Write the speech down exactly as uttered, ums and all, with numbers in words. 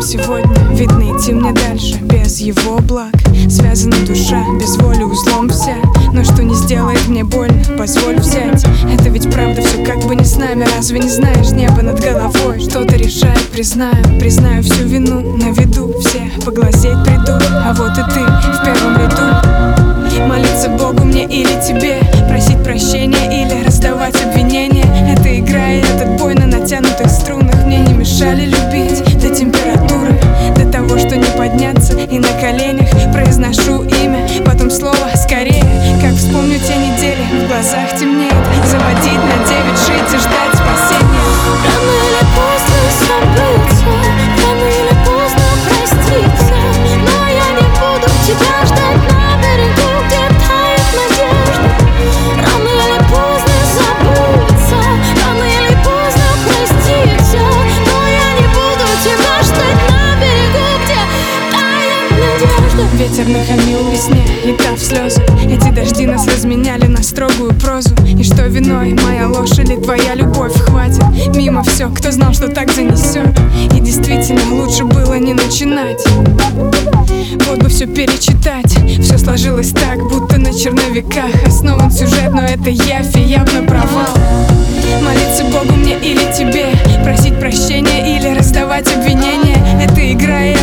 сегодня. Видно, идти мне дальше без его благ. Связана душа, без воли узлом вся. Но что не сделает мне больно, позволь взять. Это ведь правда, все как бы не с нами. Разве не знаешь, небо над головой что-то решает? Признаю, признаю всю вину на виду. Все поглазеть придут, а вот и ты в первом ряду. Молиться Богу мне или тебе, просить прощения или раздавать обвинения. Это игра и этот бой на натянутых струнах мне не мешали любить до температуры, до того, что не подняться и на коленях произношу имя, потом слово скорее. Как вспомню те недели, в глазах темнеет. Заводить на девять, жить и ждать спасения. Рано или поздно забыться, рано или поздно проститься. Но я не буду тебя ждать на берегу, где тает надежда. Рано или поздно забыться, рано или поздно проститься. Но я не буду тебя ждать на берегу, где тает надежда. Ветер нахамил весне, и та в слезы. Эти дожди нас разменяли на строгую прозу. И что виной, моя ложь или твоя любовь? Хватит, мимо все, кто знал, что так занесет. И действительно, лучше было не начинать. Вот бы все перечитать. Все сложилось так, будто на черновиках основан сюжет, но это явь и явно провал. Молиться Богу мне или тебе, просить прощения или раздавать обвинения. Это игра и